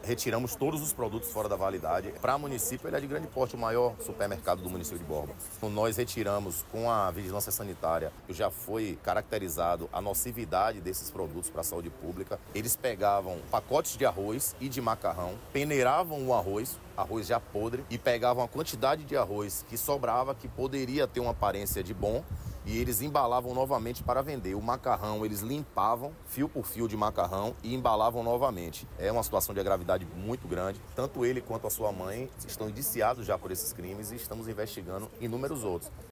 retiramos todos os produtos fora da validade. Para o município, ele é de grande porte, o maior supermercado do município de Borba. Nós retiramos com a vigilância sanitária, que já foi caracterizado a nocividade desses produtos para a saúde pública. Eles pegavam pacotes de arroz e de macarrão, peneiravam o arroz já podre, e pegavam a quantidade de arroz que sobrava, que poderia ter uma aparência de bom, e eles embalavam novamente para vender. O macarrão, eles limpavam fio por fio de macarrão e embalavam novamente. É uma situação de gravidade muito grande. Tanto ele quanto a sua mãe estão indiciados já por esses crimes e estamos investigando inúmeros outros.